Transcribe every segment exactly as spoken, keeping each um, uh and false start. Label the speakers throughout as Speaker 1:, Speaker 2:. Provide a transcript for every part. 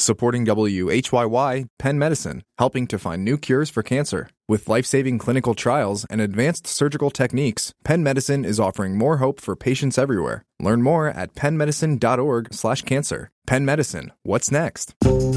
Speaker 1: Supporting W H Y Y, Penn Medicine, helping to find new cures for cancer. With life-saving clinical trials and advanced surgical techniques, Penn Medicine is offering more hope for patients everywhere. Learn more at penn medicine dot org slash cancer. Penn Medicine, what's next?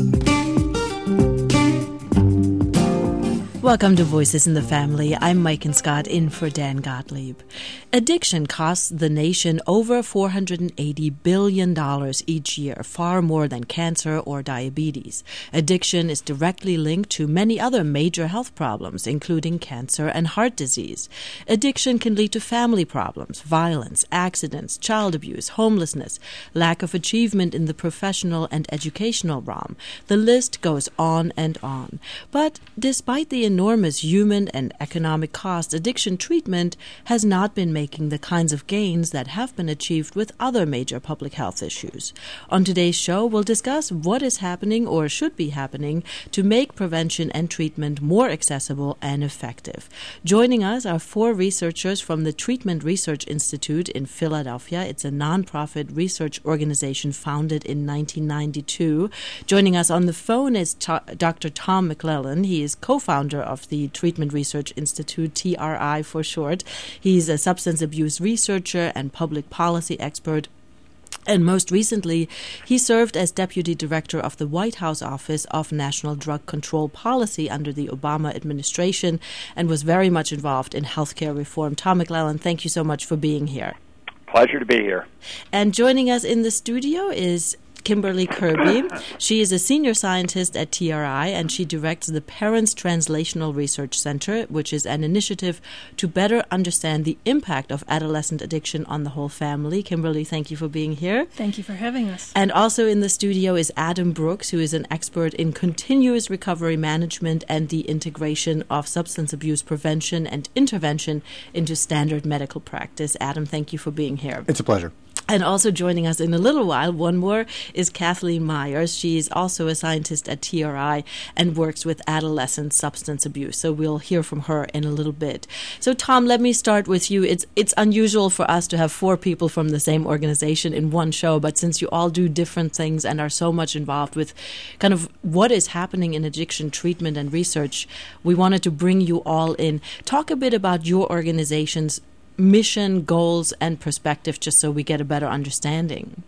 Speaker 2: Welcome to Voices in the Family. I'm Mike Scott in for Dan Gottlieb. Addiction costs the nation over four hundred eighty billion dollars each year, far more than cancer or diabetes. Addiction is directly linked to many other major health problems, including cancer and heart disease. Addiction can lead to family problems, violence, accidents, child abuse, homelessness, lack of achievement in the professional and educational realm. The list goes on and on. But despite the enormous human and economic costs, addiction treatment has not been making the kinds of gains that have been achieved with other major public health issues. On today's show, we'll discuss what is happening or should be happening to make prevention and treatment more accessible and effective. Joining us are four researchers from the Treatment Research Institute in Philadelphia. It's a nonprofit research organization founded in nineteen ninety-two. Joining us on the phone is Doctor Tom McClellan. He is co-founder of the Treatment Research Institute, T R I for short. He's a substance abuse researcher and public policy expert. And most recently, he served as Deputy Director of the White House Office of National Drug Control Policy under the Obama administration and was very much involved in healthcare reform. Tom McClellan, thank you so much for being here.
Speaker 3: Pleasure to be here.
Speaker 2: And joining us in the studio is Kimberly Kirby. She is a senior scientist at T R I, and she directs the Parents Translational Research Center, which is an initiative to better understand the impact of adolescent addiction on the whole family. Kimberly, thank you for being here.
Speaker 4: Thank you for having us.
Speaker 2: And also in the studio is Adam Brooks, who is an expert in continuous recovery management and the integration of substance abuse prevention and intervention into standard medical practice. Adam, thank you for being here.
Speaker 5: It's a pleasure.
Speaker 2: And also joining us in a little while, one more, is Kathleen Myers. She is also a scientist at T R I and works with adolescent substance abuse. So we'll hear from her in a little bit. So, Tom, let me start with you. It's it's unusual for us to have four people from the same organization in one show, but since you all do different things and are so much involved with kind of what is happening in addiction treatment and research, we wanted to bring you all in. Talk a bit about your organization's mission, goals, and perspective, just so we get a better understanding.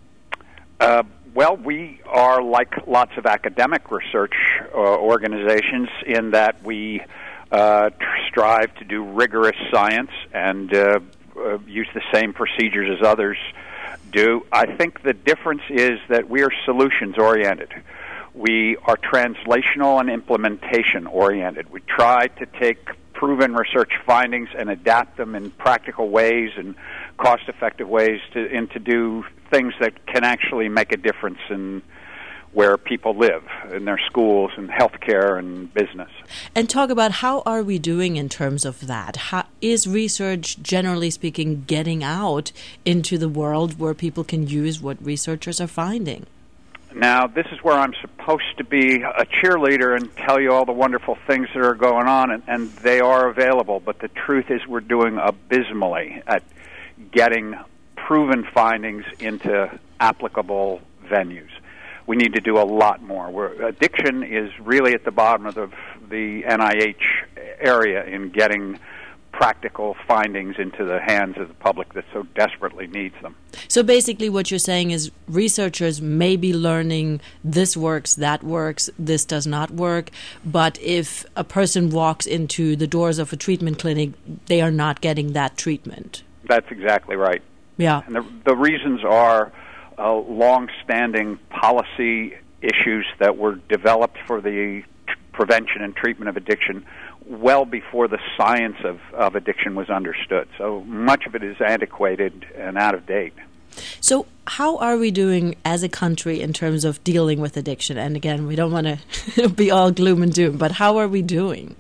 Speaker 3: Uh, well, we are like lots of academic research uh, organizations in that we uh, strive to do rigorous science and uh, uh, use the same procedures as others do. I think the difference is that we are solutions-oriented. We are translational and implementation-oriented. We try to take proven research findings and adapt them in practical ways and cost-effective ways to and to do things that can actually make a difference in where people live, in their schools and healthcare and business.
Speaker 2: And talk about how are we doing in terms of that? How, is research, generally speaking, getting out into the world where people can use what researchers are finding?
Speaker 3: Now, this is where I'm supposed to be a cheerleader and tell you all the wonderful things that are going on, and, and they are available. But the truth is we're doing abysmally at getting proven findings into applicable venues. We need to do a lot more. We're, addiction is really at the bottom of the, the N I H area in getting practical findings into the hands of the public that so desperately needs them.
Speaker 2: So basically what you're saying is researchers may be learning this works, that works, this does not work, but if a person walks into the doors of a treatment clinic, they are not getting that treatment.
Speaker 3: That's exactly right.
Speaker 2: Yeah.
Speaker 3: And the, the reasons are uh, long-standing policy issues that were developed for the t- prevention and treatment of addiction well before the science of, of addiction was understood. So much of it is antiquated and out of date.
Speaker 2: So how are we doing as a country in terms of dealing with addiction? And again, we don't want to be all gloom and doom, but how are we doing?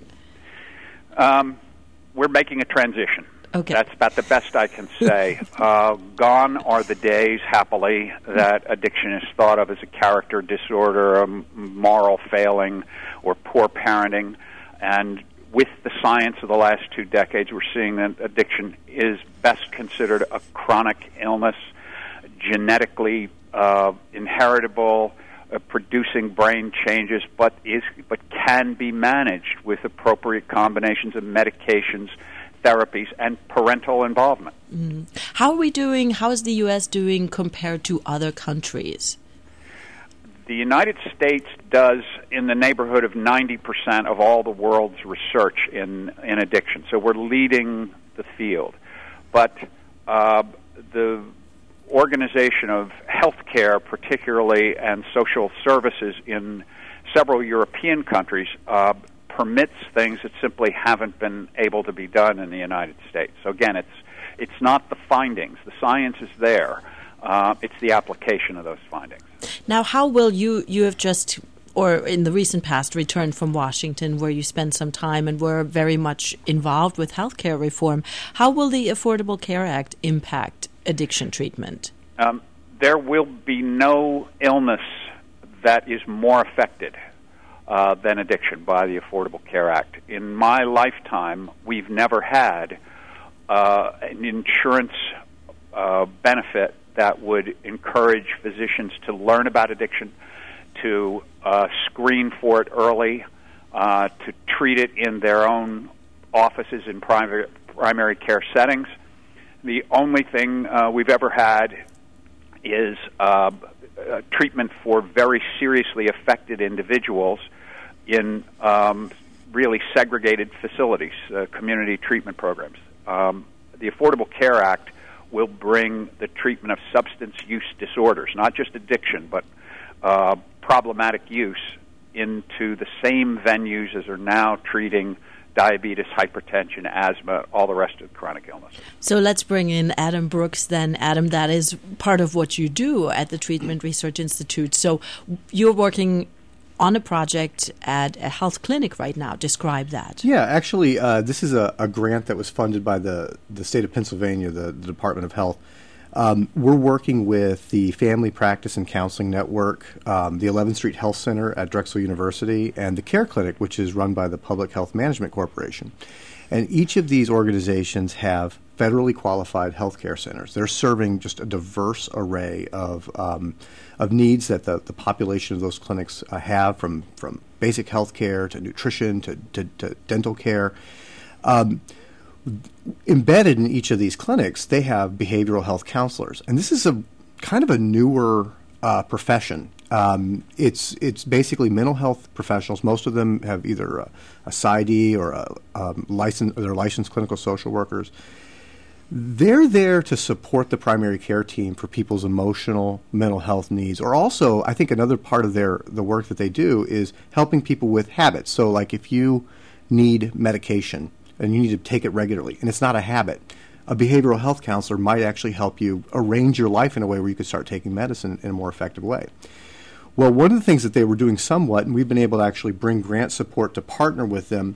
Speaker 3: Um, we're making a transition.
Speaker 2: Okay.
Speaker 3: That's about the best I can say. uh, gone are the days, happily, that addiction is thought of as a character disorder, a moral failing, or poor parenting. And with the science of the last two decades, we're seeing that addiction is best considered a chronic illness, genetically uh, inheritable, uh, producing brain changes, but is but can be managed with appropriate combinations of medications, therapies, and parental involvement.
Speaker 2: Mm. How are we doing? How is the U S doing compared to other countries?
Speaker 3: The United States does in the neighborhood of ninety percent of all the world's research in, in addiction. So we're leading the field. But uh, the organization of healthcare, particularly, and social services in several European countries uh, permits things that simply haven't been able to be done in the United States. So again, it's it's not the findings. The science is there. Uh, it's the application of those findings.
Speaker 2: Now, how will you, you have just, or in the recent past, returned from Washington where you spent some time and were very much involved with healthcare reform. How will the Affordable Care Act impact addiction treatment?
Speaker 3: Um, there will be no illness that is more affected uh, than addiction by the Affordable Care Act. In my lifetime, we've never had uh, an insurance uh, benefit that would encourage physicians to learn about addiction, to uh, screen for it early, uh, to treat it in their own offices in primary, primary care settings. The only thing uh, we've ever had is uh, uh, treatment for very seriously affected individuals in um, really segregated facilities, uh, community treatment programs. Um, the Affordable Care Act will bring the treatment of substance use disorders, not just addiction, but uh, problematic use, into the same venues as are now treating diabetes, hypertension, asthma, all the rest of chronic illness.
Speaker 2: So let's bring in Adam Brooks then. Adam, that is part of what you do at the Treatment Research Institute. So you're working on a project at a health clinic right now. Describe that.
Speaker 4: Yeah, actually, uh, this is a, a grant that was funded by the, the state of Pennsylvania, the, the Department of Health. Um, we're working with the Family Practice and Counseling Network, um, the eleventh Street Health Center at Drexel University, and the Care Clinic, which is run by the Public Health Management Corporation. And each of these organizations have federally qualified healthcare centers. They're serving just a diverse array of um, of needs that the, the population of those clinics uh, have, from, from basic health care to nutrition to, to, to dental care. Um, embedded in each of these clinics, they have behavioral health counselors. And this is a kind of a newer uh, profession. Um, it's it's basically mental health professionals. Most of them have either a, a S I D or a um, license, or they're licensed clinical social workers. They're there to support the primary care team for people's emotional, mental health needs. Or also, I think another part of their the work that they do is helping people with habits. So like if you need medication and you need to take it regularly, and it's not a habit, a behavioral health counselor might actually help you arrange your life in a way where you could start taking medicine in a more effective way. Well, one of the things that they were doing somewhat, and we've been able to actually bring grant support to partner with them,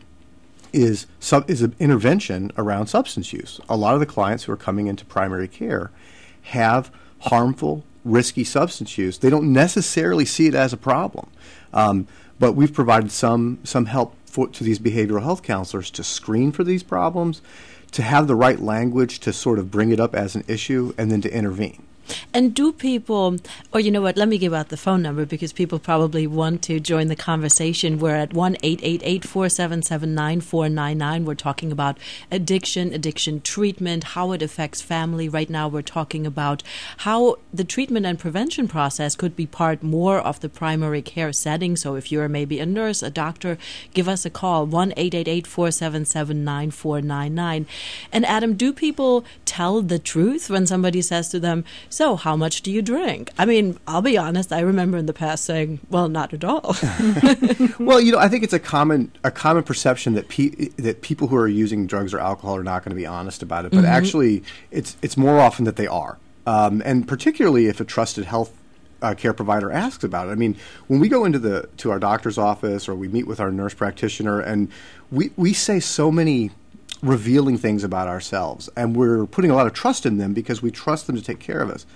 Speaker 4: is sub, is an intervention around substance use. A lot of the clients who are coming into primary care have harmful, risky substance use. They don't necessarily see it as a problem, um, but we've provided some some help for, to these behavioral health counselors to screen for these problems, to have the right language to sort of bring it up as an issue, and then to intervene.
Speaker 2: And do people, or you know what, let me give out the phone number because people probably want to join the conversation. We're at one eight eight eight, four seven seven, nine four nine nine. We're talking about addiction, addiction treatment, how it affects family. Right now we're talking about how the treatment and prevention process could be part more of the primary care setting. So if you're maybe a nurse, a doctor, give us a call, one eight eight eight, four seven seven, nine four nine nine. And Adam, do people tell the truth when somebody says to them, so how much do you drink? I mean, I'll be honest, I remember in the past saying, well, not at all.
Speaker 4: Well, you know, I think it's a common a common perception that pe- that people who are using drugs or alcohol are not going to be honest about it. But mm-hmm. actually, it's it's more often that they are. Um, and particularly if a trusted health uh, care provider asks about it. I mean, when we go into the to our doctor's office or we meet with our nurse practitioner, and we, we say so many revealing things about ourselves, and we're putting a lot of trust in them because we trust them to take care of us.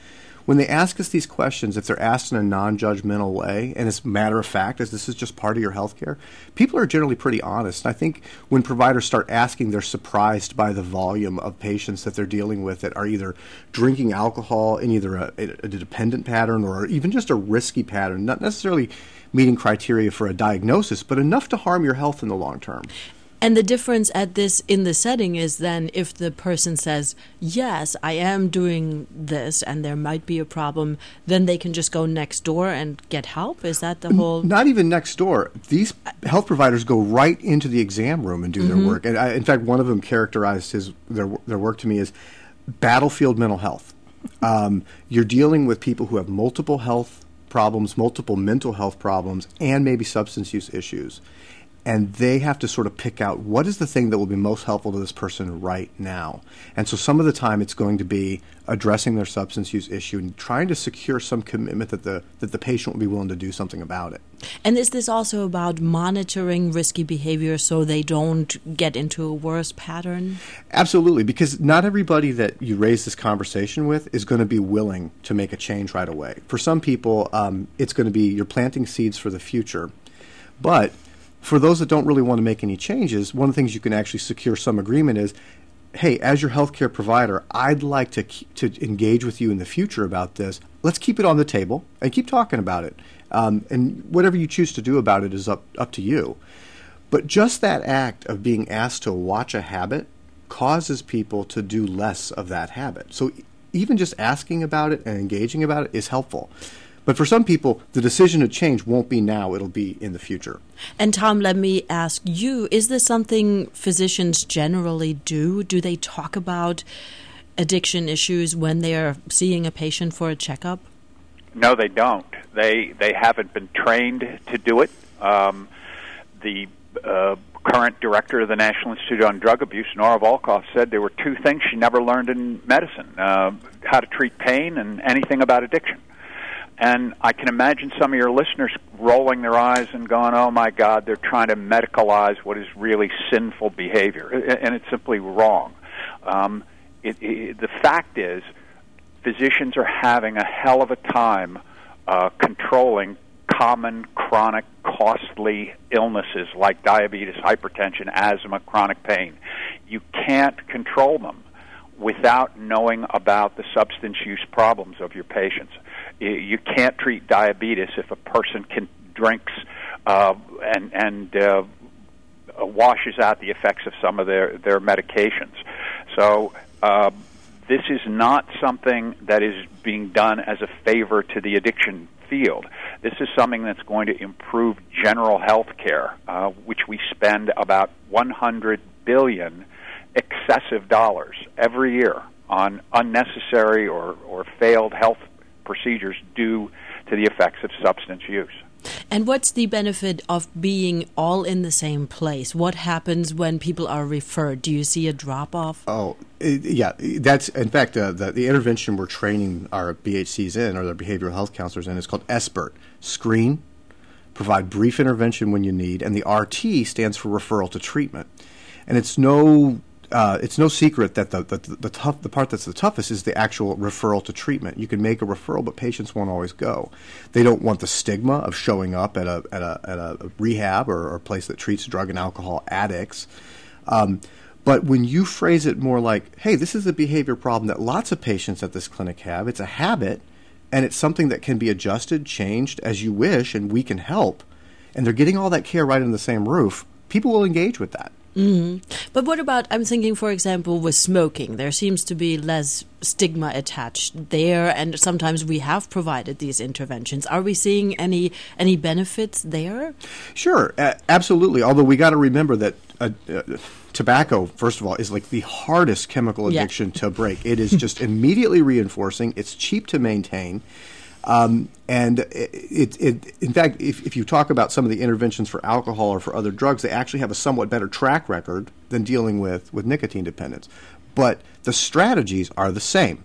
Speaker 4: when they ask us these questions, if they're asked in a non-judgmental way, and as matter of fact, as this is just part of your health care, people are generally pretty honest. I think when providers start asking, they're surprised by the volume of patients that they're dealing with that are either drinking alcohol in either a, a dependent pattern or even just a risky pattern, not necessarily meeting criteria for a diagnosis, but enough to harm your health in the long term.
Speaker 2: And the difference at this in the setting is then if the person says, yes, I am doing this and there might be a problem, then they can just go next door and get help? Is that the whole...
Speaker 4: Not even next door. These health providers go right into the exam room and do mm-hmm. their work. And I, in fact, one of them characterized his their, their work to me as battlefield mental health. Um, you're dealing with people who have multiple health problems, multiple mental health problems, and maybe substance use issues. And they have to sort of pick out what is the thing that will be most helpful to this person right now. And so some of the time it's going to be addressing their substance use issue and trying to secure some commitment that the that the patient will be willing to do something about it.
Speaker 2: And is this also about monitoring risky behavior so they don't get into a worse pattern?
Speaker 4: Absolutely, because not everybody that you raise this conversation with is going to be willing to make a change right away. For some people, um, it's going to be you're planting seeds for the future. But for those that don't really want to make any changes, one of the things you can actually secure some agreement is, hey, as your healthcare provider, I'd like to keep, to engage with you in the future about this. Let's keep it on the table and keep talking about it. Um, and whatever you choose to do about it is up, up to you. But just that act of being asked to watch a habit causes people to do less of that habit. So even just asking about it and engaging about it is helpful. But for some people, the decision to change won't be now, it'll be in the future.
Speaker 2: And Tom, let me ask you, is this something physicians generally do? Do they talk about addiction issues when they're seeing a patient for a checkup?
Speaker 3: No, they don't. They they haven't been trained to do it. Um, the uh, current director of the National Institute on Drug Abuse, Nora Volkoff, said there were two things she never learned in medicine, uh, how to treat pain and anything about addiction. And I can imagine some of your listeners rolling their eyes and going, oh, my God, they're trying to medicalize what is really sinful behavior. And it's simply wrong. Um, it, it, the fact is, physicians are having a hell of a time uh, controlling common, chronic, costly illnesses like diabetes, hypertension, asthma, chronic pain. You can't control them without knowing about the substance use problems of your patients. You can't treat diabetes if a person can drinks uh, and and uh, washes out the effects of some of their, their medications. So uh, this is not something that is being done as a favor to the addiction field. This is something that's going to improve general health care, uh, which we spend about one hundred billion dollars excessive dollars every year on unnecessary or, or failed health procedures due to the effects of substance use.
Speaker 2: And what's the benefit of being all in the same place? What happens when people are referred? Do you see a drop-off?
Speaker 4: Oh, yeah. That's, in fact, uh, the, the intervention we're training our B H Cs in, or their behavioral health counselors in, is called SBIRT. Screen, provide brief intervention when you need, and the R T stands for referral to treatment. And it's no... Uh, it's no secret that the the, the, tough, the part that's the toughest is the actual referral to treatment. You can make a referral, but patients won't always go. They don't want the stigma of showing up at a at a, at a rehab or, or a place that treats drug and alcohol addicts. Um, but when you phrase it more like, hey, this is a behavior problem that lots of patients at this clinic have. It's a habit, and it's something that can be adjusted, changed as you wish, and we can help. And they're getting all that care right under the same roof. People will engage with that.
Speaker 2: Mm-hmm. But what about, I'm thinking, for example, with smoking. There seems to be less stigma attached there, and sometimes we have provided these interventions. Are we seeing any any benefits there?
Speaker 4: Sure, uh, absolutely. Although we got to remember that uh, uh, tobacco, first of all, is like the hardest chemical addiction yeah. to break. It is just immediately reinforcing. It's cheap to maintain. Um, and it, it, it, in fact, if, if you talk about some of the interventions for alcohol or for other drugs, they actually have a somewhat better track record than dealing with, with nicotine dependence. But the strategies are the same.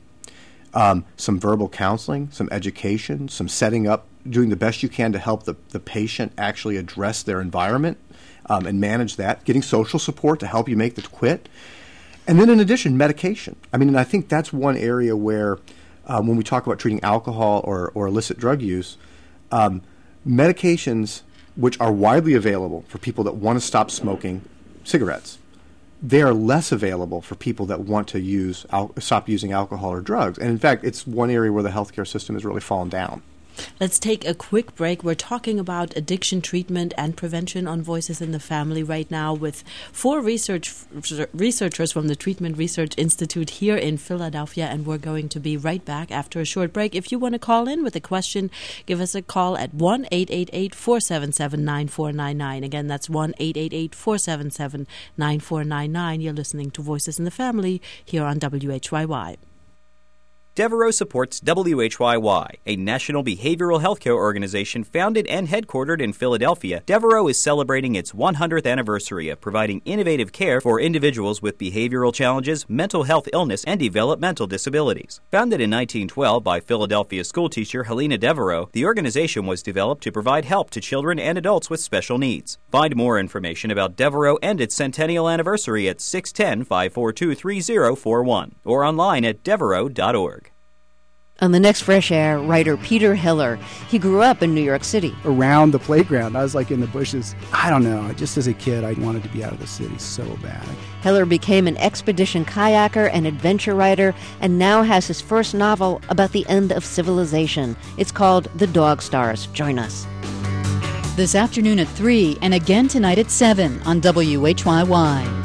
Speaker 4: Um, some verbal counseling, some education, some setting up, doing the best you can to help the, the patient actually address their environment um, and manage that, getting social support to help you make the quit. And then in addition, medication. I mean, and I think that's one area where um, when we talk about treating alcohol or, or illicit drug use, um, medications which are widely available for people that want to stop smoking cigarettes, they are less available for people that want to use al- stop using alcohol or drugs. And in fact, it's one area where the healthcare system has really fallen down.
Speaker 2: Let's take a quick break. We're talking about addiction treatment and prevention on Voices in the Family right now with four research researchers from the Treatment Research Institute here in Philadelphia, and we're going to be right back after a short break. If you want to call in with a question, give us a call at one eight eight eight, four seven seven, nine four nine nine. Again, that's one eight eight eight, four seven seven, nine four nine nine. You're listening to Voices in the Family here on W H Y Y.
Speaker 5: Devereaux supports W H Y Y, a national behavioral healthcare organization founded and headquartered in Philadelphia. Devereaux is celebrating its one hundredth anniversary of providing innovative care for individuals with behavioral challenges, mental health illness, and developmental disabilities. Founded in nineteen twelve by Philadelphia schoolteacher Helena Devereaux, the organization was developed to provide help to children and adults with special needs. Find more information about Devereaux and its centennial anniversary at six one zero, five four two, three zero four one or online at devereaux dot org.
Speaker 6: On the next Fresh Air, writer Peter Hiller. He grew up in New York City.
Speaker 7: Around the playground, I was like in the bushes. I don't know, just as a kid, I wanted to be out of the city so bad.
Speaker 6: Hiller became an expedition kayaker and adventure writer, and now has his first novel about the end of civilization. It's called The Dog Stars. Join us.
Speaker 8: This afternoon at three, and again tonight at seven on W H Y Y.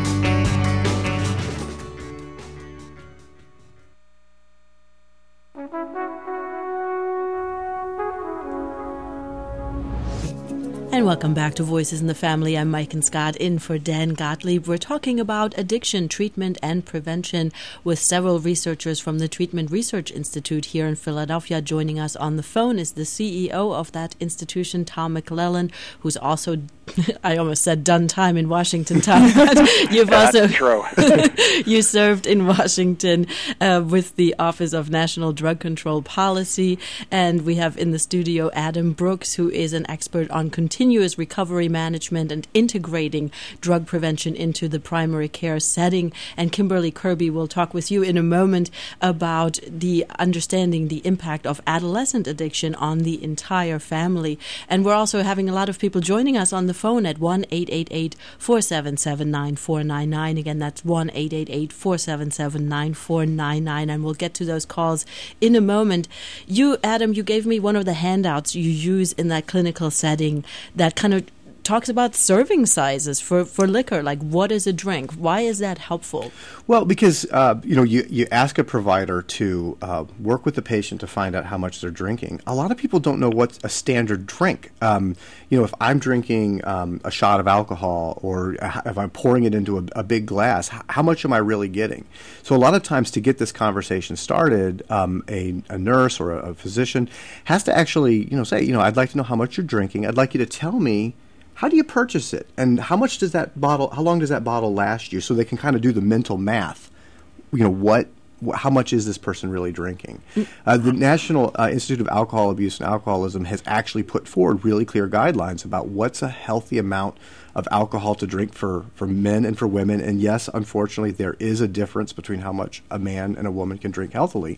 Speaker 2: And welcome back to Voices in the Family. I'm Mike and Scott in for Dan Gottlieb. We're talking about addiction treatment and prevention with several researchers from the Treatment Research Institute here in Philadelphia. Joining us on the phone is the C E O of that institution, Tom McClellan, who's also, I almost said done time in Washington, Tom. But you've
Speaker 3: That's
Speaker 2: also
Speaker 3: true.
Speaker 2: you served in Washington uh, with the Office of National Drug Control Policy. And we have in the studio Adam Brooks, who is an expert on continuous continuous recovery management and integrating drug prevention into the primary care setting. And Kimberly Kirby will talk with you in a moment about the understanding the impact of adolescent addiction on the entire family. And we're also having a lot of people joining us on the phone at one eight eight eight, four seven seven, nine four nine nine. Again, that's one eight eight eight, four seven seven, nine four nine nine. And we'll get to those calls in a moment. You, Adam, you gave me one of the handouts you use in that clinical setting that kind of talks about serving sizes for, for liquor. Like, what is a drink? Why is that helpful?
Speaker 4: Well, because, uh, you know, you, you ask a provider to uh, work with the patient to find out how much they're drinking. A lot of people don't know what's a standard drink. Um, you know, if I'm drinking um, a shot of alcohol or if I'm pouring it into a, a big glass, how much am I really getting? So a lot of times to get this conversation started, um, a, a nurse or a, a physician has to actually, you know, say, you know, I'd like to know how much you're drinking. I'd like you to tell me, how do you purchase it? And how much does that bottle, how long does that bottle last you? So they can kind of do the mental math. You know, what, wh- how much is this person really drinking? Uh, the National uh, Institute of Alcohol Abuse and Alcoholism has actually put forward really clear guidelines about what's a healthy amount of alcohol to drink for, for men and for women. And yes, unfortunately, there is a difference between how much a man and a woman can drink healthily.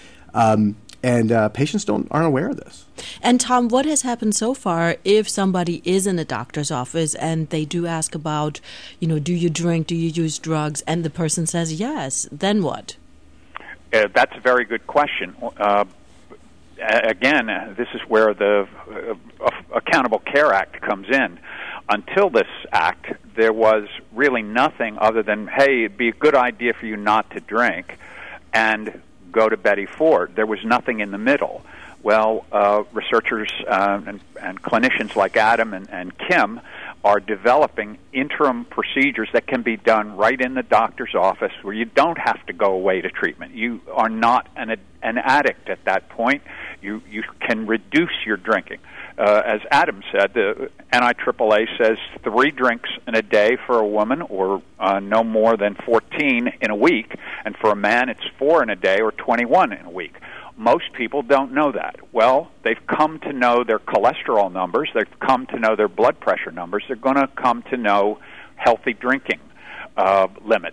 Speaker 4: Um, And uh, patients don't aren't aware of this.
Speaker 2: And Tom, what has happened so far if somebody is in a doctor's office and they do ask about, you know, do you drink, do you use drugs, and the person says yes, then what?
Speaker 3: Uh, that's a very good question. Uh, again, uh, this is where the uh, Accountable Care Act comes in. Until this act, there was really nothing other than, hey, it'd be a good idea for you not to drink, and go to Betty Ford. There was nothing in the middle. Well, uh, researchers uh, and, and clinicians like Adam and, and Kim are developing interim procedures that can be done right in the doctor's office where you don't have to go away to treatment. You are not an, an addict at that point. You, you can reduce your drinking. Uh, as Adam said, the N I triple A says three drinks in a day for a woman or uh, no more than fourteen in a week, and for a man it's four in a day or twenty-one in a week. Most people don't know that. Well, they've come to know their cholesterol numbers, they've come to know their blood pressure numbers, they're going to come to know healthy drinking uh, limits.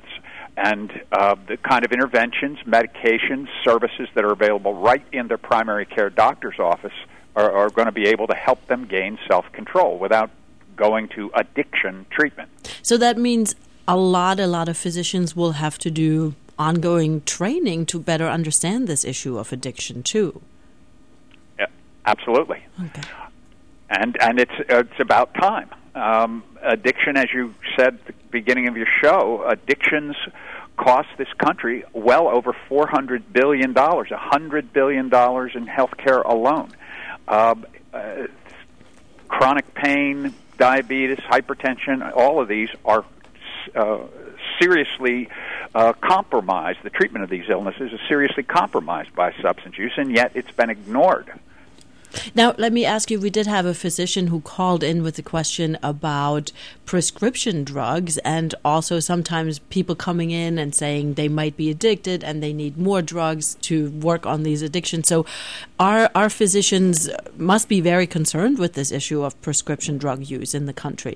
Speaker 3: And uh, the kind of interventions, medications, services that are available right in their primary care doctor's office are, are going to be able to help them gain self-control without going to addiction treatment.
Speaker 2: So that means a lot, a lot of physicians will have to do ongoing training to better understand this issue of addiction, too.
Speaker 3: Yeah, absolutely.
Speaker 2: Okay.
Speaker 3: And and it's it's about time. Um, addiction, as you said at the beginning of your show, addictions cost this country well over four hundred billion dollars, one hundred billion dollars in health care alone. Uh, uh, chronic pain, diabetes, hypertension, all of these are uh, seriously uh, compromised. The treatment of these illnesses is seriously compromised by substance use, and yet it's been ignored.
Speaker 2: Now, let me ask you, we did have a physician who called in with a question about prescription drugs, and also sometimes people coming in and saying they might be addicted and they need more drugs to work on these addictions. So our, our physicians must be very concerned with this issue of prescription drug use in the country.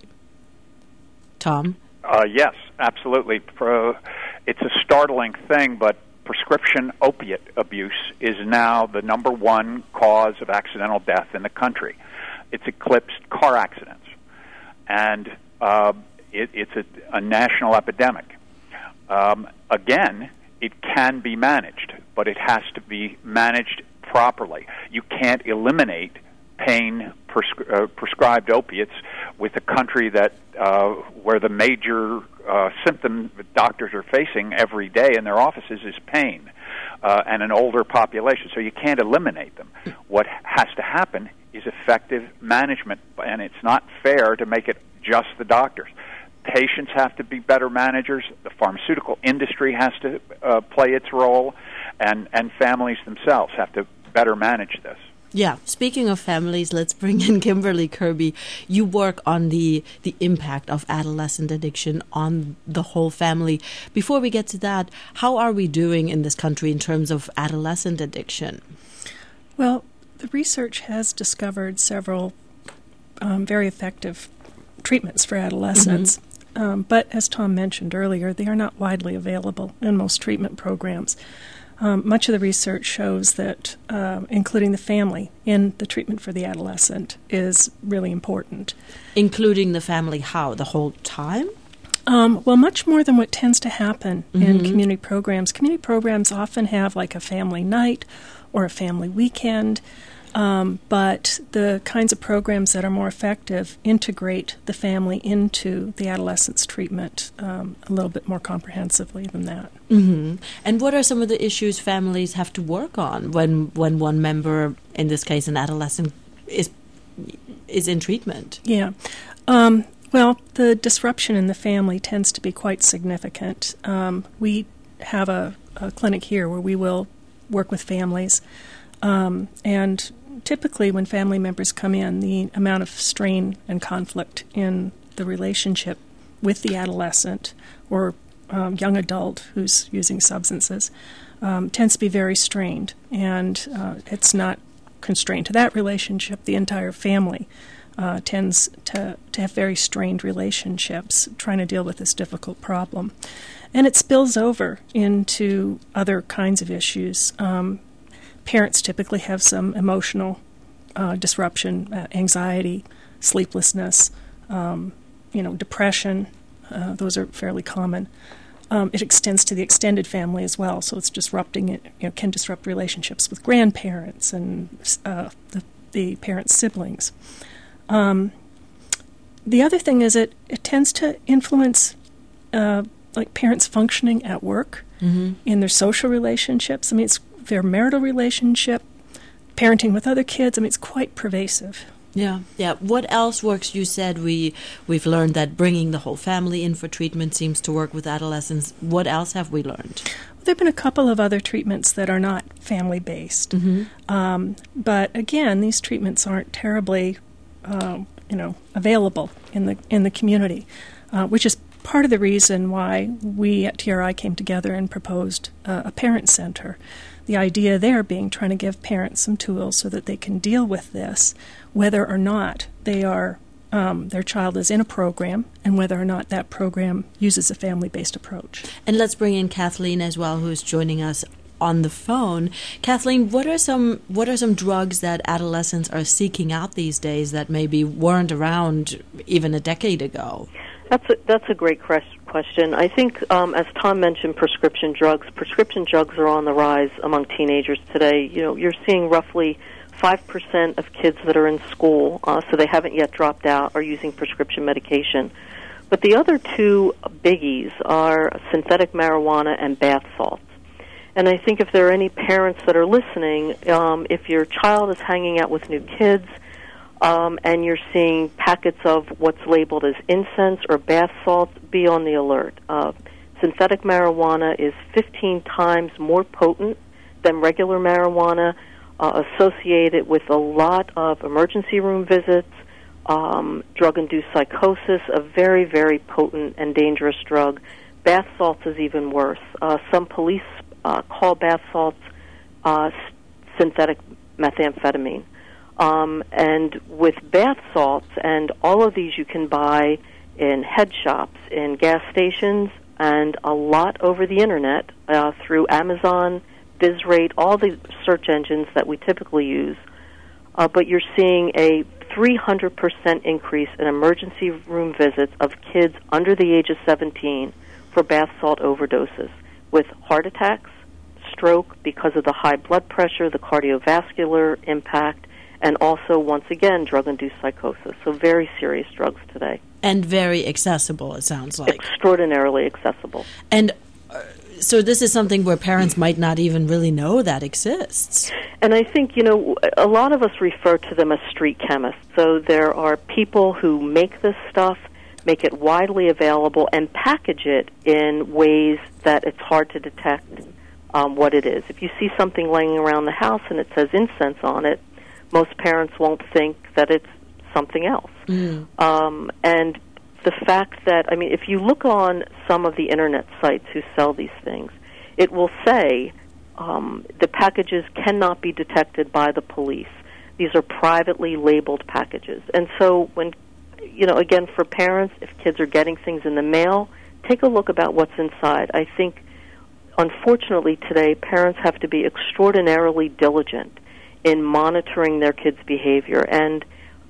Speaker 2: Tom?
Speaker 3: Uh, yes, absolutely. Pro, it's a startling thing, but prescription opiate abuse is now the number one cause of accidental death in the country. It's eclipsed car accidents, and uh, it, it's a, a national epidemic. Um, again, it can be managed, but it has to be managed properly. You can't eliminate pain prescri- uh, prescribed opiates with a country that uh, where the major uh, symptom that doctors are facing every day in their offices is pain uh, and an older population. So you can't eliminate them. What has to happen is effective management, and it's not fair to make it just the doctors. Patients have to be better managers. The pharmaceutical industry has to uh, play its role, and, and families themselves have to better manage this.
Speaker 2: Yeah, speaking of families, let's bring in Kimberly Kirby. You work on the, the impact of adolescent addiction on the whole family. Before we get to that, how are we doing in this country in terms of adolescent addiction?
Speaker 9: Well, the research has discovered several um, very effective treatments for adolescents. Mm-hmm. Um, but as Tom mentioned earlier, they are not widely available in most treatment programs. Um, much of the research shows that uh, including the family in the treatment for the adolescent is really important.
Speaker 2: Including the family how? The whole time?
Speaker 9: Um, well, much more than what tends to happen
Speaker 2: Mm-hmm.
Speaker 9: in community programs. Community programs often have like a family night or a family weekend, um, but the kinds of programs that are more effective integrate the family into the adolescent's treatment um, a little bit more comprehensively than that.
Speaker 2: Mm-hmm. And what are some of the issues families have to work on when when one member, in this case an adolescent, is is in treatment?
Speaker 9: Yeah. Um, well, the disruption in the family tends to be quite significant. Um, we have a, a clinic here where we will work with families, um, and typically when family members come in, the amount of strain and conflict in the relationship with the adolescent or um, young adult who's using substances um, tends to be very strained, and uh, it's not constrained to that relationship. The entire family uh, tends to, to have very strained relationships trying to deal with this difficult problem. And it spills over into other kinds of issues. Um, parents typically have some emotional uh, disruption, uh, anxiety, sleeplessness, um, you know, depression. Uh, those are fairly common. Um, it extends to the extended family as well, so it's disrupting it. You know, can disrupt relationships with grandparents and uh, the, the parents' siblings. Um, the other thing is it it tends to influence uh, like parents functioning at work, mm-hmm. in their social relationships. I mean, it's their marital relationship, parenting with other kids. I mean, it's quite pervasive.
Speaker 2: Yeah, yeah. What else works? You said we, we've learned that bringing the whole family in for treatment seems to work with adolescents. What else have we learned?
Speaker 9: Well, there have been a couple of other treatments that are not family-based.
Speaker 2: Mm-hmm.
Speaker 9: Um, but again, these treatments aren't terribly, uh, you know, available in the in the community, uh, which is part of the reason why we at T R I came together and proposed uh, a parent center. The idea there being trying to give parents some tools so that they can deal with this, whether or not they are um, their child is in a program and whether or not that program uses a family-based approach.
Speaker 2: And let's bring in Kathleen as well, who's joining us on the phone. Kathleen, what are some what are some drugs that adolescents are seeking out these days that maybe weren't around even a decade ago?
Speaker 10: That's a, that's a great question. I think, um, as Tom mentioned, prescription drugs. Prescription drugs are on the rise among teenagers today. You know, you're seeing roughly five percent of kids that are in school, uh, so they haven't yet dropped out, are using prescription medication. But the other two biggies are synthetic marijuana and bath salts. And I think if there are any parents that are listening, um, if your child is hanging out with new kids um, and you're seeing packets of what's labeled as incense or bath salts, be on the alert. Uh, synthetic marijuana is fifteen times more potent than regular marijuana, uh, associated with a lot of emergency room visits, um, drug-induced psychosis, a very, very potent and dangerous drug. Bath salts is even worse. Uh, some police Uh, call bath salts uh, s- synthetic methamphetamine. Um, and with bath salts, and all of these you can buy in head shops, in gas stations, and a lot over the Internet uh, through Amazon, BizRate, all the search engines that we typically use. Uh, but you're seeing a three hundred percent increase in emergency room visits of kids under the age of seventeen for bath salt overdoses, with heart attacks, stroke because of the high blood pressure, the cardiovascular impact, and also, once again, drug-induced psychosis. So very serious drugs today.
Speaker 2: And very accessible, it sounds like.
Speaker 10: Extraordinarily accessible.
Speaker 2: And uh, so this is something where parents might not even really know that exists.
Speaker 10: And I think, you know, a lot of us refer to them as street chemists. So there are people who make this stuff, make it widely available, and package it in ways that it's hard to detect um, what it is. If you see something laying around the house and it says incense on it, most parents won't think that it's something else. Mm. Um, and the fact that, I mean, if you look on some of the Internet sites who sell these things, it will say um, the packages cannot be detected by the police. These are privately labeled packages. And so when you know, again, for parents, if kids are getting things in the mail, take a look about what's inside. I think, unfortunately, today, parents have to be extraordinarily diligent in monitoring their kids' behavior. And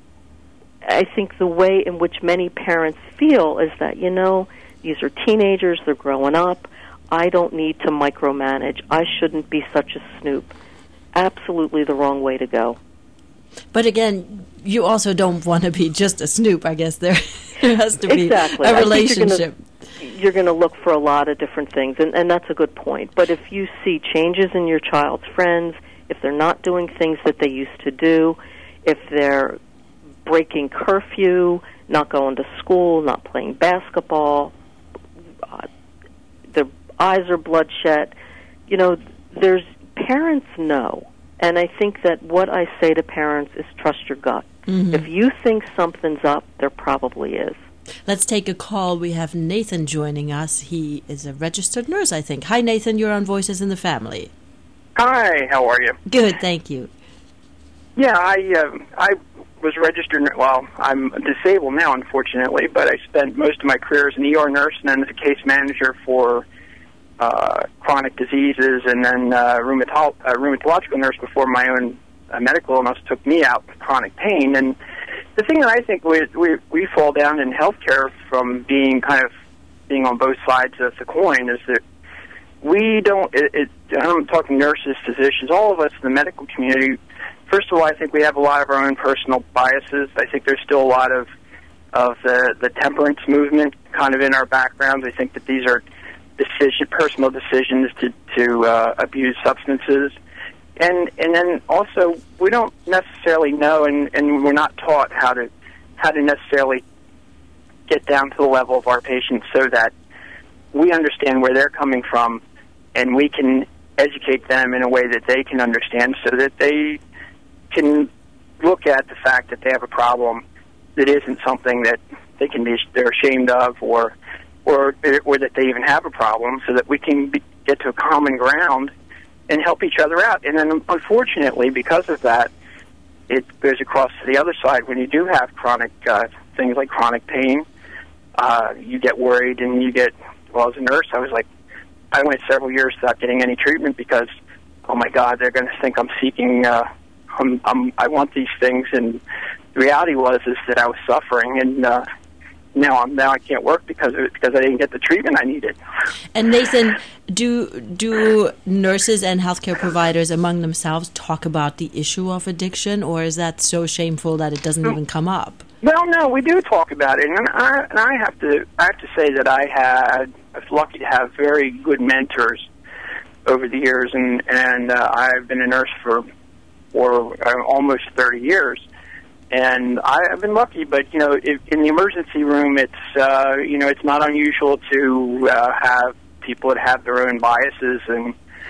Speaker 10: I think the way in which many parents feel is that, you know, these are teenagers, they're growing up, I don't need to micromanage, I shouldn't be such a snoop. Absolutely the wrong way to go.
Speaker 2: But again, you also don't want to be just a snoop. I guess there, there has to be
Speaker 10: exactly.
Speaker 2: a relationship.
Speaker 10: You're going to look for a lot of different things, and, and that's a good point. But if you see changes in your child's friends, if they're not doing things that they used to do, if they're breaking curfew, not going to school, not playing basketball, uh, their eyes are bloodshot, you know, there's parents know. And I think that what I say to parents is trust your gut. Mm-hmm. If you think something's up, there probably is.
Speaker 2: Let's take a call. We have Nathan joining us. He is a registered nurse, I think. Hi, Nathan. You're on Voices in the Family.
Speaker 11: Hi. How are you?
Speaker 2: Good, thank you.
Speaker 11: Yeah, I uh, I was registered. Well, I'm disabled now, unfortunately, but I spent most of my career as an E R nurse and then as a case manager for Uh, chronic diseases, and then uh, rheumatolo- uh, rheumatological nurse before my own uh, medical illness took me out with chronic pain. And the thing that I think we, we we fall down in healthcare from being kind of being on both sides of the coin is that we don't. It, it, I'm talking nurses, physicians, all of us in the medical community. First of all, I think we have a lot of our own personal biases. I think there's still a lot of of the the temperance movement kind of in our backgrounds. I think that these are decision, personal decisions to to uh, abuse substances, and and then also we don't necessarily know, and, and we're not taught how to how to necessarily get down to the level of our patients so that we understand where they're coming from, and we can educate them in a way that they can understand, so that they can look at the fact that they have a problem that isn't something that they can be they're ashamed of, or or or that they even have a problem, so that we can be, get to a common ground and help each other out. And then, unfortunately, because of that, it goes across to the other side. When you do have chronic uh, things like chronic pain, uh, you get worried and you get, well, as a nurse, I was like, I went several years without getting any treatment because, oh my God, they're going to think I'm seeking, uh, I'm, I'm, I want these things. And the reality was is that I was suffering, and uh, now I'm now I can't work because of it, because I didn't get the treatment I needed.
Speaker 2: And Nathan, do do nurses and healthcare providers among themselves talk about the issue of addiction, or is that so shameful that it doesn't even come up?
Speaker 11: Well, no, we do talk about it, and I and I have to I have to say that I had I was lucky to have very good mentors over the years, and and uh, I've been a nurse for for uh, almost thirty years. And I, I've been lucky, but you know, if, in the emergency room, it's uh, you know, it's not unusual to uh, have people that have their own biases, and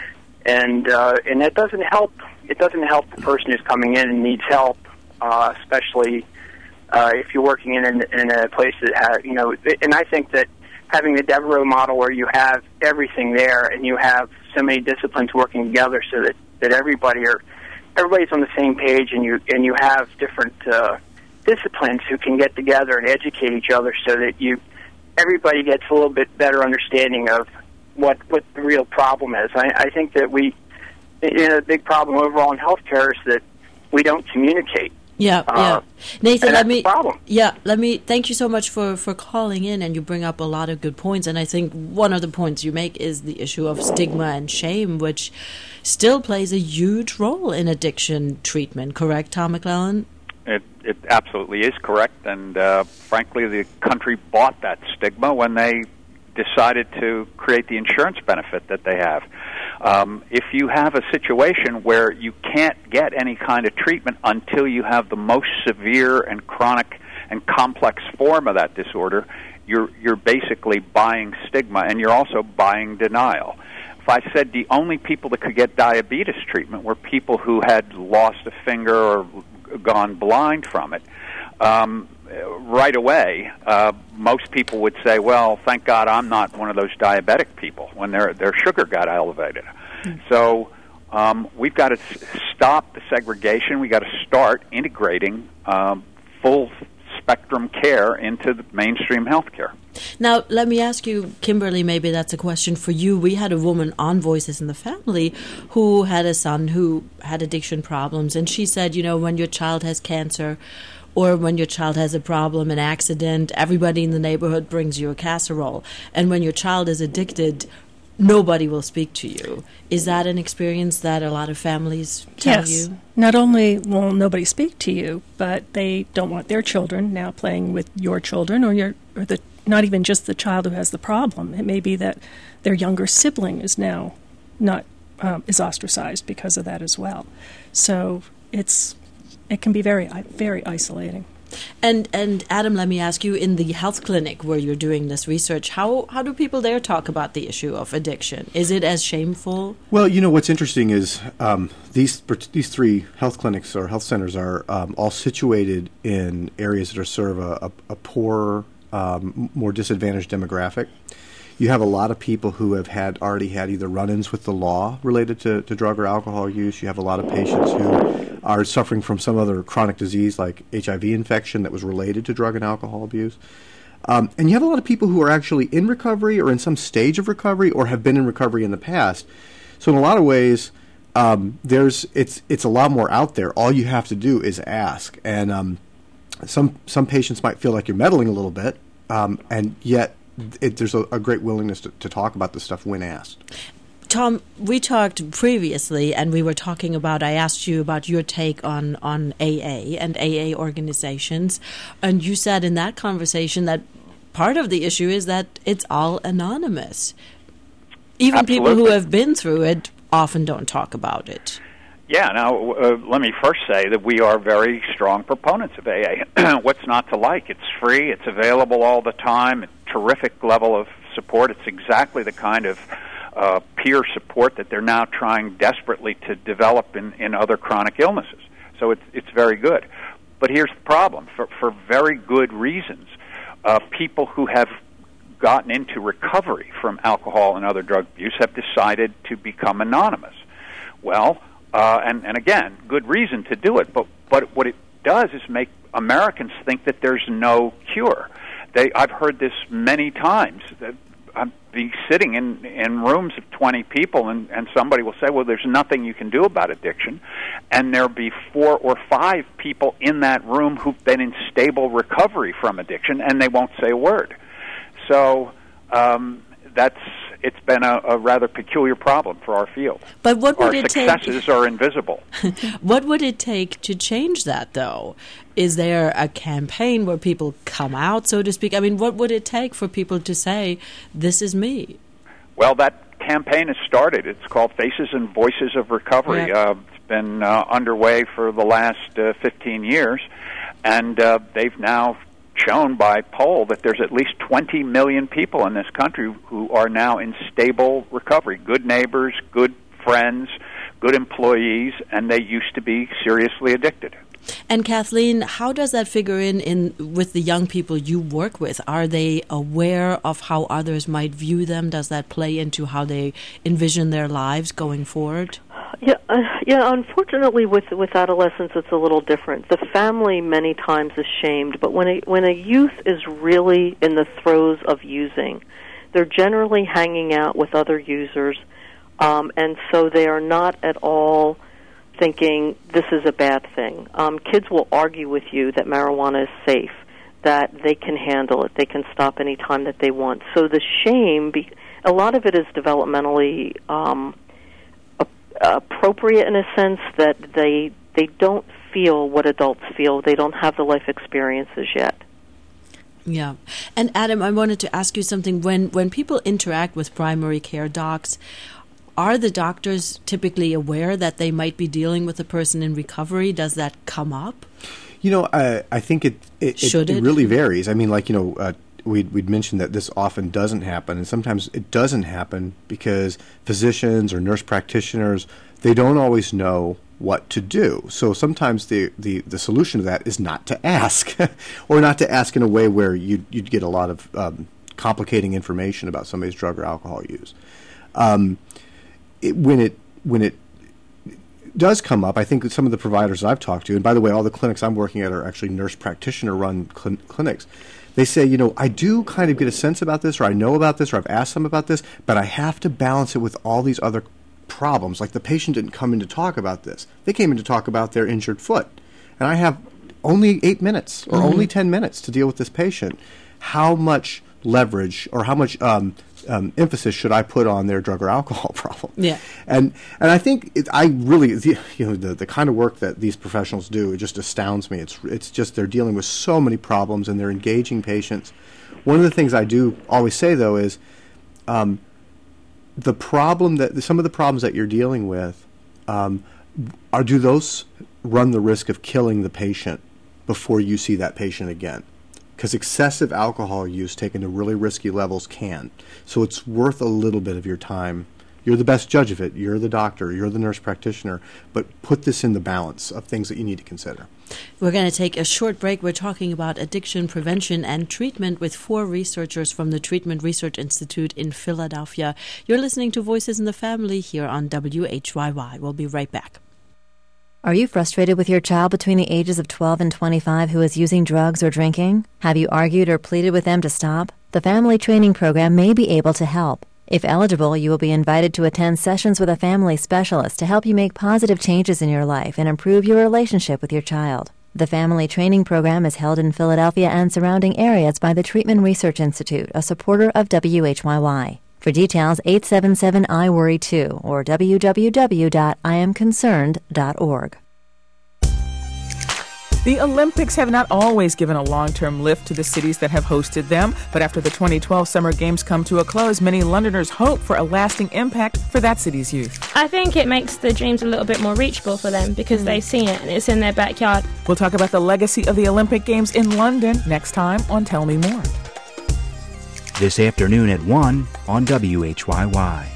Speaker 11: and uh, and that doesn't help. It doesn't help the person who's coming in and needs help, uh, especially uh, if you're working in, in in a place that has, you know. And I think that having the Devereaux model, where you have everything there and you have so many disciplines working together, so that that everybody are. Everybody's on the same page, and you and you have different uh, disciplines who can get together and educate each other, so that you everybody gets a little bit better understanding of what what the real problem is. I, I think that we, you know, the big problem overall in healthcare is that we don't communicate.
Speaker 2: Yeah,
Speaker 11: uh,
Speaker 2: yeah. Nathan, let me.
Speaker 11: Problem.
Speaker 2: Yeah, let me. Thank you so much for, for calling in, and you bring up a lot of good points. And I think one of the points you make is the issue of stigma and shame, which still plays a huge role in addiction treatment. Correct, Tom McClellan?
Speaker 3: It it absolutely is correct, and uh, frankly, the country bought that stigma when they decided to create the insurance benefit that they have. Um, if you have a situation where you can't get any kind of treatment until you have the most severe and chronic and complex form of that disorder, you're you're basically buying stigma, and you're also buying denial. If I said the only people that could get diabetes treatment were people who had lost a finger or gone blind from it, um, right away, uh, most people would say, well, thank God I'm not one of those diabetic people when their their sugar got elevated. Mm. So um, we've got to s- stop the segregation. We've got to start integrating um, full spectrum care into the mainstream health care.
Speaker 2: Now, let me ask you, Kimberly, maybe that's a question for you. We had a woman on Voices in the Family who had a son who had addiction problems, and she said, you know, when your child has cancer or when your child has a problem, an accident, everybody in the neighborhood brings you a casserole. And when your child is addicted, nobody will speak to you. Is that an experience that a lot of families tell
Speaker 9: yes.
Speaker 2: you?
Speaker 9: Not only will nobody speak to you, but they don't want their children now playing with your children, or your or the not even just the child who has the problem. It may be that their younger sibling is now not um, is ostracized because of that as well. So it's it can be very very isolating.
Speaker 2: And and Adam, let me ask you, in the health clinic where you're doing this research, how how do people there talk about the issue of addiction? Is it as shameful?
Speaker 4: Well, you know, what's interesting is um, these these three health clinics or health centers are um, all situated in areas that are serve a, a, a poorer, um, more disadvantaged demographic. You have a lot of people who have had already had either run-ins with the law related to, to drug or alcohol use. You have a lot of patients who are suffering from some other chronic disease like H I V infection that was related to drug and alcohol abuse. Um, and you have a lot of people who are actually in recovery or in some stage of recovery or have been in recovery in the past. So in a lot of ways, um, there's it's it's a lot more out there. All you have to do is ask. And um, some some patients might feel like you're meddling a little bit, um, and yet It, there's a, a great willingness to, to talk about this stuff when asked.
Speaker 2: Tom, we talked previously, and we were talking about, I asked you about your take on, on A A and A A organizations, and you said in that conversation that part of the issue is that it's all anonymous. Even
Speaker 3: Absolutely.
Speaker 2: People who have been through it often don't talk about it.
Speaker 3: Yeah, now, uh, let me first say that we are very strong proponents of A A. What's not to like? It's free. It's available all the time. A terrific level of support. It's exactly the kind of uh, peer support that they're now trying desperately to develop in, in other chronic illnesses. So it's, it's very good. But here's the problem. For, for very good reasons, uh, people who have gotten into recovery from alcohol and other drug abuse have decided to become anonymous. Well, Uh, and, and again, good reason to do it, but, but what it does is make Americans think that there's no cure. They, I've heard this many times. That I'd be sitting in, in rooms of twenty people, and, and somebody will say, well, there's nothing you can do about addiction. And there'll be four or five people in that room who've been in stable recovery from addiction, and they won't say a word. So um, that's it's been a, a rather peculiar problem for our field.
Speaker 2: But what would
Speaker 3: our
Speaker 2: it take?
Speaker 3: Our successes are invisible.
Speaker 2: What would it take to change that, though? Is there a campaign where people come out, so to speak? I mean, what would it take for people to say, this is me?
Speaker 3: Well, that campaign has started. It's called Faces and Voices of Recovery.
Speaker 2: Yeah.
Speaker 3: Uh, it's been uh, underway for the last uh, fifteen years, and uh, they've now shown by poll that there's at least twenty million people in this country who are now in stable recovery, good neighbors, good friends, good employees, and they used to be seriously addicted.
Speaker 2: And Kathleen, how does that figure in, in with the young people you work with? Are they aware of how others might view them? Does that play into how they envision their lives going forward?
Speaker 10: Yeah, uh, yeah. Unfortunately, with with adolescents, it's a little different. The family many times is shamed, but when a when a youth is really in the throes of using, they're generally hanging out with other users, um, and so they are not at all thinking this is a bad thing. Um, kids will argue with you that marijuana is safe, that they can handle it, they can stop any time that they want. So the shame, be, a lot of it is developmentally Um, appropriate in a sense that they they don't feel what adults feel. They don't have the life experiences yet.
Speaker 2: Yeah. And Adam, I wanted to ask you something. When when people interact with primary care docs, are the doctors typically aware that they might be dealing with a person in recovery? Does that come up?
Speaker 4: You know, I, I think it it,
Speaker 2: Should
Speaker 4: it,
Speaker 2: it
Speaker 4: it really varies. I mean, like, you know, uh, We'd, we'd mentioned that this often doesn't happen, and sometimes it doesn't happen because physicians or nurse practitioners, they don't always know what to do. So sometimes the, the, the solution to that is not to ask, or not to ask in a way where you'd, you'd get a lot of um, complicating information about somebody's drug or alcohol use. Um, it, when it when it does come up, I think that some of the providers I've talked to, and by the way, all the clinics I'm working at are actually nurse practitioner-run cl- clinics, they say, you know, I do kind of get a sense about this, or I know about this, or I've asked them about this, but I have to balance it with all these other problems. Like the patient didn't come in to talk about this. They came in to talk about their injured foot. And I have only eight minutes or mm-hmm. only ten minutes to deal with this patient. How much leverage or how much um, um, emphasis should I put on their drug or alcohol problem?
Speaker 2: Yeah.
Speaker 4: And and I think it, I really, the, you know, the, the kind of work that these professionals do, it just astounds me. It's it's just they're dealing with so many problems and they're engaging patients. One of the things I do always say, though, is um, the problem that some of the problems that you're dealing with um, are do those run the risk of killing the patient before you see that patient again? Because excessive alcohol use taken to really risky levels can. So it's worth a little bit of your time. You're the best judge of it. You're the doctor. You're the nurse practitioner. But put this in the balance of things that you need to consider.
Speaker 2: We're going to take a short break. We're talking about addiction prevention and treatment with four researchers from the Treatment Research Institute in Philadelphia. You're listening to Voices in the Family here on W H Y Y. We'll be right back.
Speaker 12: Are you frustrated with your child between the ages of twelve and twenty-five who is using drugs or drinking? Have you argued or pleaded with them to stop? The Family Training Program may be able to help. If eligible, you will be invited to attend sessions with a family specialist to help you make positive changes in your life and improve your relationship with your child. The Family Training Program is held in Philadelphia and surrounding areas by the Treatment Research Institute, a supporter of W H Y Y. For details, eight seven seven I worry two or w w w dot i am concerned dot org.
Speaker 13: The Olympics have not always given a long-term lift to the cities that have hosted them, but after the twenty twelve Summer Games come to a close, many Londoners hope for a lasting impact for that city's youth.
Speaker 14: I think it makes the dreams a little bit more reachable for them because mm. they've seen it and it's in their backyard.
Speaker 13: We'll talk about the legacy of the Olympic Games in London next time on Tell Me More.
Speaker 15: This afternoon at one on W H Y Y.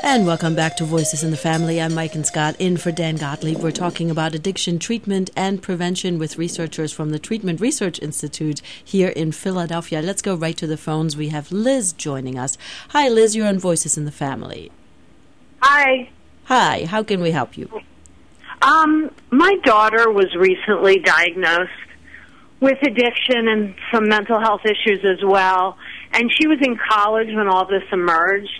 Speaker 2: And welcome back to Voices in the Family. I'm Mike and Scott, in for Dan Gottlieb. We're talking about addiction treatment and prevention with researchers from the Treatment Research Institute here in Philadelphia. Let's go right to the phones. We have Liz joining us. Hi, Liz. You're on Voices in the Family.
Speaker 16: Hi.
Speaker 2: Hi. How can we help you?
Speaker 16: Um, my daughter was recently diagnosed with addiction and some mental health issues as well, and she was in college when all this emerged.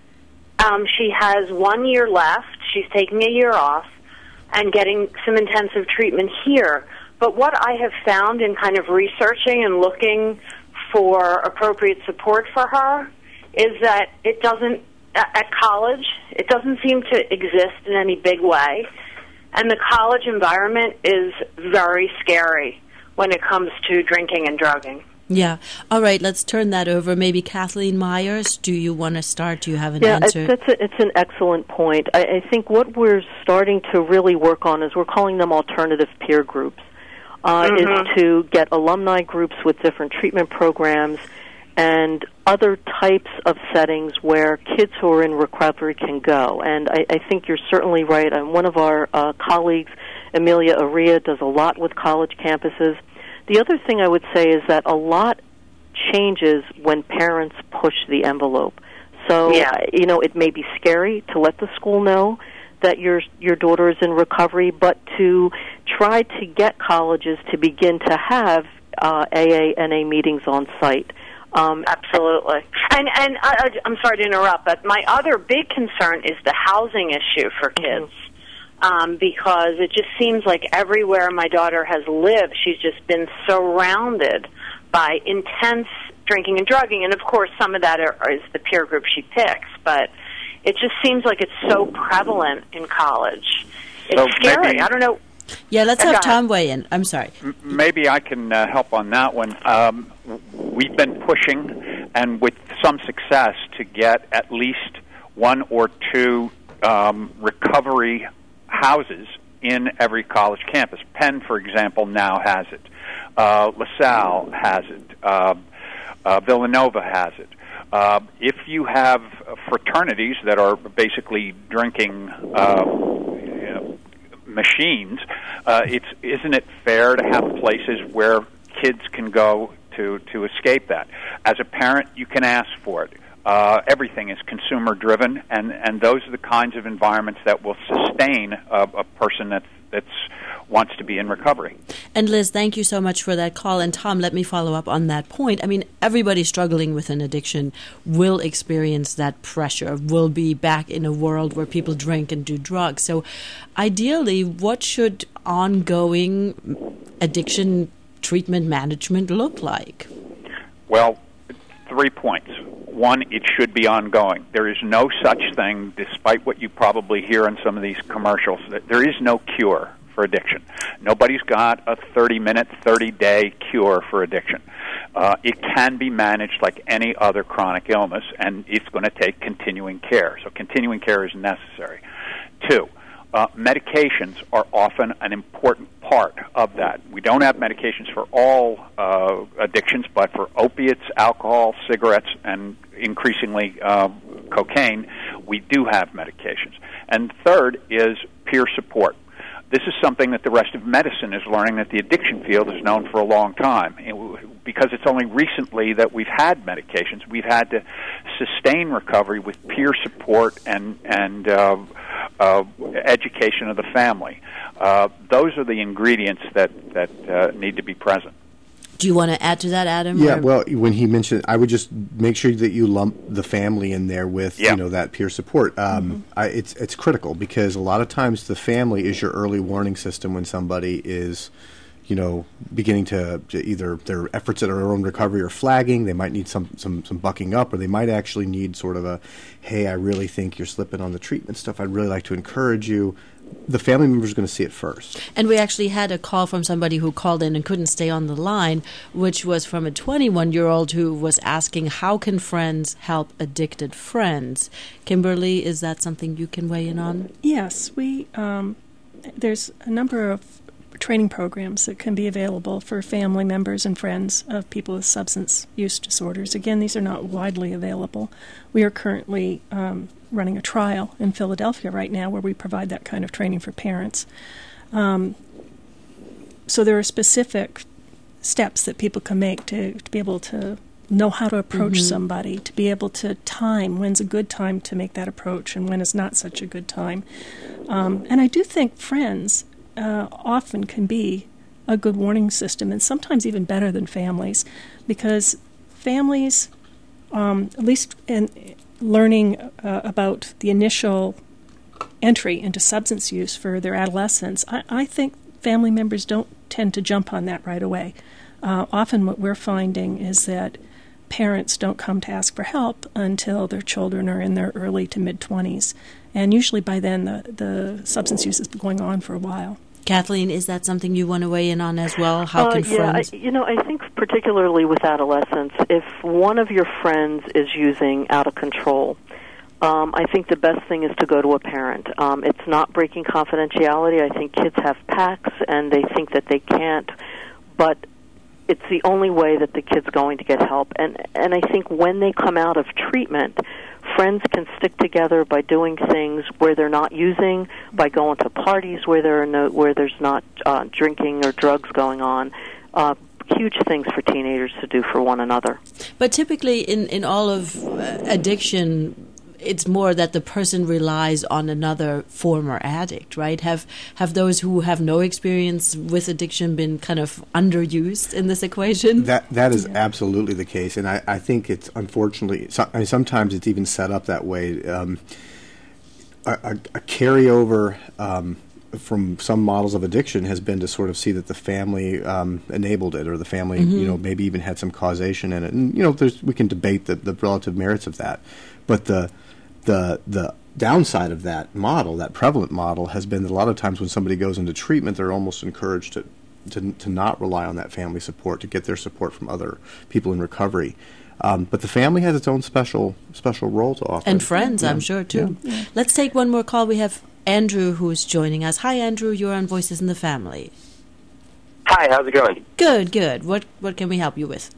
Speaker 16: Um, she has one year left. She's taking a year off and getting some intensive treatment here. But what I have found in kind of researching and looking for appropriate support for her is that it doesn't, at college, it doesn't seem to exist in any big way. And the college environment is very scary when it comes to drinking and drugging.
Speaker 2: Yeah. All right, let's turn that over. Maybe Kathleen Myers, do you want to start? Do you have an
Speaker 10: yeah,
Speaker 2: answer?
Speaker 10: Yeah, it's, it's an excellent point. I, I think what we're starting to really work on is we're calling them alternative peer groups, uh, mm-hmm. is to get alumni groups with different treatment programs and other types of settings where kids who are in recovery can go. And I, I think you're certainly right. And one of our uh, colleagues, Amelia Aria, does a lot with college campuses. The other thing I would say is that a lot changes when parents push the envelope. So,
Speaker 16: yeah.
Speaker 10: you know, it may be scary to let the school know that your your daughter is in recovery, but to try to get colleges to begin to have uh, A A N A meetings on site.
Speaker 16: Um, Absolutely. And and I, I'm sorry to interrupt, but my other big concern is the housing issue for kids. Mm-hmm. Um, because it just seems like everywhere my daughter has lived, she's just been surrounded by intense drinking and drugging. And, of course, some of that are, is the peer group she picks. But it just seems like it's so prevalent in college. It's
Speaker 3: so
Speaker 16: scary.
Speaker 3: Maybe,
Speaker 16: I don't know.
Speaker 2: Yeah, let's have Tom weigh in. I'm sorry.
Speaker 3: M- maybe I can uh, help on that one. Um, we've been pushing, and with some success, to get at least one or two um, recovery houses in every college campus. Penn, for example, now has it. Uh, LaSalle has it. Uh, uh, Villanova has it. Uh, if you have fraternities that are basically drinking uh, you know, machines, uh, it's isn't it fair to have places where kids can go to to escape that? As a parent, you can ask for it. Uh, everything is consumer-driven, and, and those are the kinds of environments that will sustain a, a person that that's wants to be in recovery.
Speaker 2: And Liz, thank you so much for that call. And Tom, let me follow up on that point. I mean, everybody struggling with an addiction will experience that pressure, will be back in a world where people drink and do drugs. So ideally, what should ongoing addiction treatment management look like?
Speaker 3: Well, three points. One, it should be ongoing. There is no such thing, despite what you probably hear in some of these commercials, that there is no cure for addiction. Nobody's got a thirty-minute, thirty-day cure for addiction. Uh, it can be managed like any other chronic illness, and it's going to take continuing care. So continuing care is necessary. Two, uh, medications are often an important part of that. We don't have medications for all uh, addictions, but for opiates, alcohol, cigarettes, and increasingly uh, cocaine, we do have medications. And third is peer support. This is something that the rest of medicine is learning that the addiction field has known for a long time. It, because it's only recently that we've had medications, we've had to sustain recovery with peer support and, and uh, uh, education of the family. Uh, those are the ingredients that, that uh, need to be present.
Speaker 2: Do you want to add to that, Adam?
Speaker 4: Yeah,
Speaker 2: or?
Speaker 4: well, when he mentioned, I would just make sure that you lump the family in there with,
Speaker 3: yeah.
Speaker 4: you know, that peer support. Um, mm-hmm. I, it's it's critical because a lot of times the family is your early warning system when somebody is, you know, beginning to, to either their efforts at their own recovery are flagging. They might need some, some some bucking up, or they might actually need sort of a, hey, I really think you're slipping on the treatment stuff. I'd really like to encourage you. The family member is going to see it first.
Speaker 2: And we actually had a call from somebody who called in and couldn't stay on the line, which was from a twenty-one-year-old who was asking, how can friends help addicted friends? Kimberly, is that something you can weigh in on?
Speaker 9: Yes. we um, There's a number of training programs that can be available for family members and friends of people with substance use disorders. Again, these are not widely available. We are currently um, running a trial in Philadelphia right now where we provide that kind of training for parents. Um, so there are specific steps that people can make to, to be able to know how to approach mm-hmm. somebody, to be able to time when's a good time to make that approach and when is not such a good time. Um, and I do think friends uh, often can be a good warning system, and sometimes even better than families, because families, um, at least in learning uh, about the initial entry into substance use for their adolescents, I, I think family members don't tend to jump on that right away. Uh, often what we're finding is that parents don't come to ask for help until their children are in their early to mid-twenties. And usually by then the, the substance use has been going on for a while.
Speaker 2: Kathleen, is that something you want to weigh in on as well? How
Speaker 10: uh,
Speaker 2: can
Speaker 10: yeah,
Speaker 2: friends...
Speaker 10: I, you know, I think particularly with adolescents, if one of your friends is using out of control, um, I think the best thing is to go to a parent. Um, it's not breaking confidentiality. I think kids have pacts and they think that they can't, but it's the only way that the kid's going to get help. And and I think when they come out of treatment, friends can stick together by doing things where they're not using, by going to parties where there are no where there's not uh, drinking or drugs going on. Uh, huge things for teenagers to do for one another.
Speaker 2: But typically, in in all of uh, addiction, it's more that the person relies on another former addict, right? Have have those who have no experience with addiction been kind of underused in this equation?
Speaker 4: That that is yeah. absolutely the case, and I, I think it's unfortunately, so, I mean, sometimes it's even set up that way. Um, a, a, a carryover um, from some models of addiction has been to sort of see that the family um, enabled it, or the family, mm-hmm. you know, maybe even had some causation in it. And you know, there's, we can debate the, the relative merits of that, but the The the downside of that model, that prevalent model, has been that a lot of times when somebody goes into treatment, they're almost encouraged to, to, to not rely on that family support, to get their support from other people in recovery. Um, but the family has its own special special role to offer.
Speaker 2: And friends,
Speaker 4: yeah.
Speaker 2: I'm sure, too.
Speaker 4: Yeah.
Speaker 2: Yeah. Let's take one more call. We have Andrew who's joining us. Hi, Andrew. You're on Voices in the Family.
Speaker 17: Hi, how's it going?
Speaker 2: Good, good. What what can we help you with?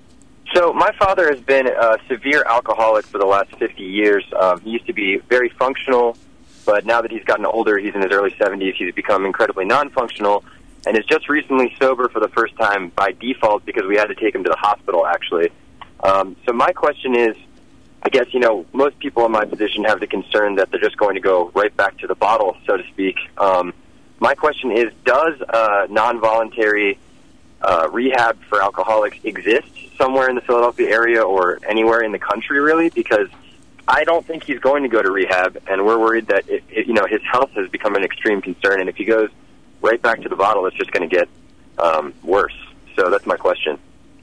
Speaker 17: So my father has been a severe alcoholic for the last fifty years. Um, he used to be very functional, but now that he's gotten older, he's in his early seventies, he's become incredibly non-functional, and is just recently sober for the first time by default because we had to take him to the hospital, actually. Um, so my question is, I guess, you know, most people in my position have the concern that they're just going to go right back to the bottle, so to speak. Um, my question is, does uh, non-voluntary uh, rehab for alcoholics exist somewhere in the Philadelphia area or anywhere in the country, really? Because I don't think he's going to go to rehab, and we're worried that it, it, you know, his health has become an extreme concern, and if he goes right back to the bottle, it's just going to get um, worse. So that's my question.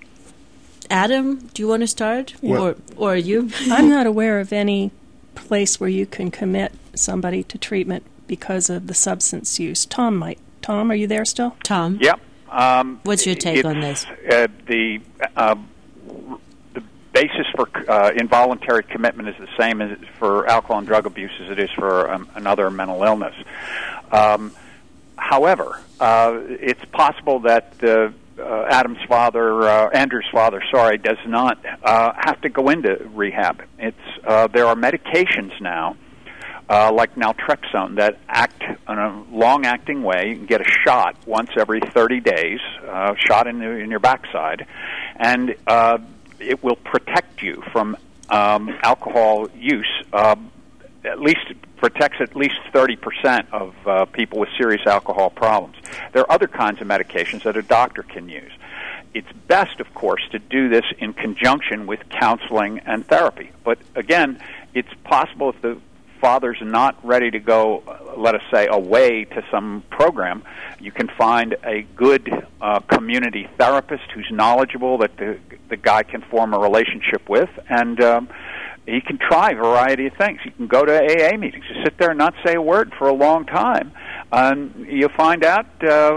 Speaker 2: Adam, do you want to start,
Speaker 9: Yeah.
Speaker 2: or or you?
Speaker 9: I'm not aware of any place where you can commit somebody to treatment because of the substance use. Tom might. Tom, are you there still?
Speaker 2: Tom?
Speaker 3: Yep. Um,
Speaker 2: What's your take on this?
Speaker 3: Uh, the uh, the basis for uh, involuntary commitment is the same as for alcohol and drug abuse as it is for um, another mental illness. Um, however, uh, it's possible that uh, uh, Adam's father, uh, Andrew's father, sorry, does not uh, have to go into rehab. It's uh, there are medications now, Uh, like naltrexone, that act in a long-acting way. You can get a shot once every thirty days, uh, shot in, the, in your backside, and uh, it will protect you from um, alcohol use. Uh, at least protects at least thirty percent of uh, people with serious alcohol problems. There are other kinds of medications that a doctor can use. It's best, of course, to do this in conjunction with counseling and therapy. But again, it's possible if the father's not ready to go, let us say, away to some program, you can find a good uh, community therapist who's knowledgeable that the, the guy can form a relationship with, and um, he can try a variety of things. He can go to A A meetings. You sit there and not say a word for a long time, and you find out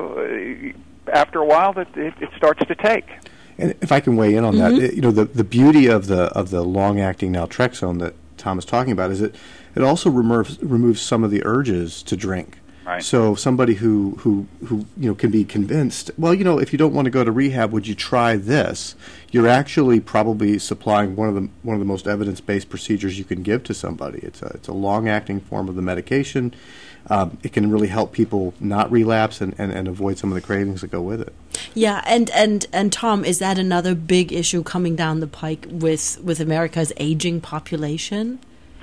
Speaker 3: uh, after a while that it, it starts to take.
Speaker 4: And if I can weigh in on mm-hmm. that, it, you know, the, the beauty of the of the long-acting naltrexone that Tom is talking about is that it also removes removes some of the urges to drink.
Speaker 3: Right.
Speaker 4: So somebody who, who, who you know can be convinced, well, you know, if you don't want to go to rehab, would you try this? You're actually probably supplying one of the one of the most evidence-based procedures you can give to somebody. It's a it's a long-acting form of the medication. Um, it can really help people not relapse and, and, and avoid some of the cravings that go with it.
Speaker 2: Yeah, and, and, and Tom, is that another big issue coming down the pike with, with America's aging population?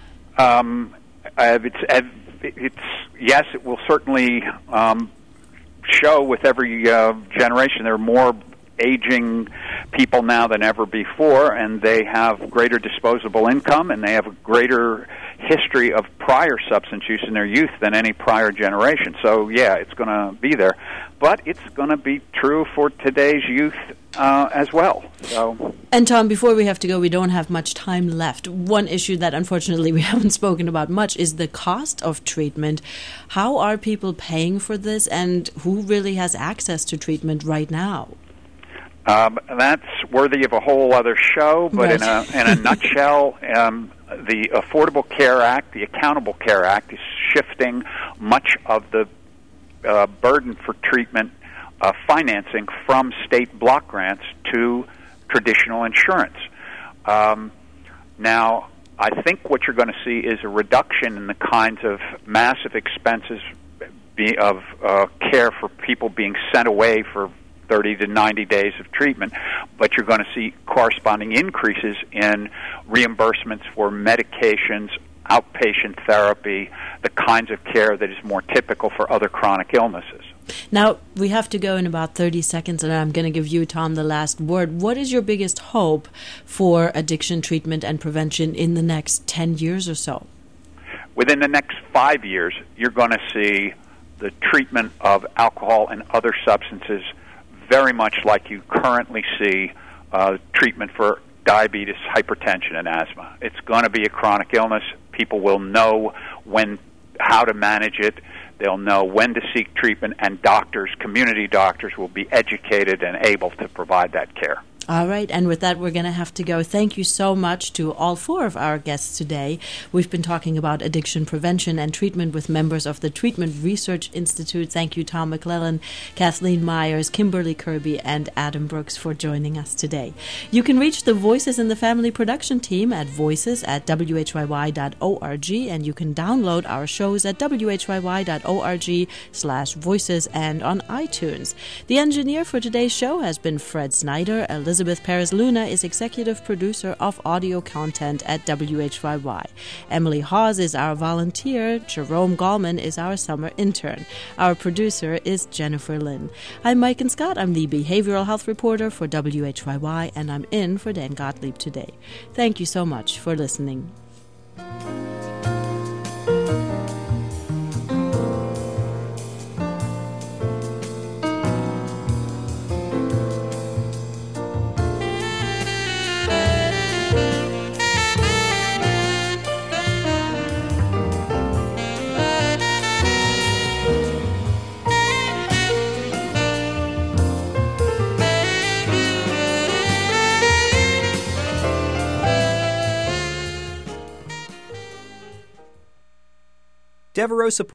Speaker 3: Um, uh, it's, uh, it's yes, it will certainly um, show with every uh, generation. There are more aging people now than ever before, and they have greater disposable income, and they have a greater history of prior substance use in their youth than any prior generation. So, yeah, it's going to be there. But it's going to be true for today's youth uh, as well. So.
Speaker 2: And, Tom, before we have to go, we don't have much time left. One issue that, unfortunately, we haven't spoken about much is the cost of treatment. How are people paying for this, and who really has access to treatment right now?
Speaker 3: Um, that's worthy of a whole other show, but
Speaker 2: Right.
Speaker 3: in a in a nutshell, um, the Affordable Care Act, the Accountable Care Act, is shifting much of the uh, burden for treatment uh, financing from state block grants to traditional insurance. Um, now, I think what you're going to see is a reduction in the kinds of massive expenses be, of uh, care for people being sent away for thirty to ninety days of treatment, but you're going to see corresponding increases in reimbursements for medications, outpatient therapy, the kinds of care that is more typical for other chronic illnesses.
Speaker 2: Now, we have to go in about thirty seconds, and I'm going to give you, Tom, the last word. What is your biggest hope for addiction treatment and prevention in the next ten years or so?
Speaker 3: Within the next five years, you're going to see the treatment of alcohol and other substances very much like you currently see uh, treatment for diabetes, hypertension, and asthma. It's going to be a chronic illness. People will know when, how to manage it. They'll know when to seek treatment, and doctors, community doctors, will be educated and able to provide that care.
Speaker 2: All right, and with that, we're going to have to go. Thank you so much to all four of our guests today. We've been talking about addiction prevention and treatment with members of the Treatment Research Institute. Thank you, Tom McClellan, Kathleen Myers, Kimberly Kirby, and Adam Brooks for joining us today. You can reach the Voices in the Family production team at voices at w h y y dot org, and you can download our shows at w h y y dot org slash voices and on iTunes. The engineer for today's show has been Fred Snyder. Elizabeth Perez-Luna is executive producer of audio content at W H Y Y. Emily Hawes is our volunteer. Jerome Gallman is our summer intern. Our producer is Jennifer Lynn. I'm Mike and Scott. I'm the behavioral health reporter for W H Y Y, and I'm in for Dan Gottlieb today. Thank you so much for listening.
Speaker 5: Devereaux supports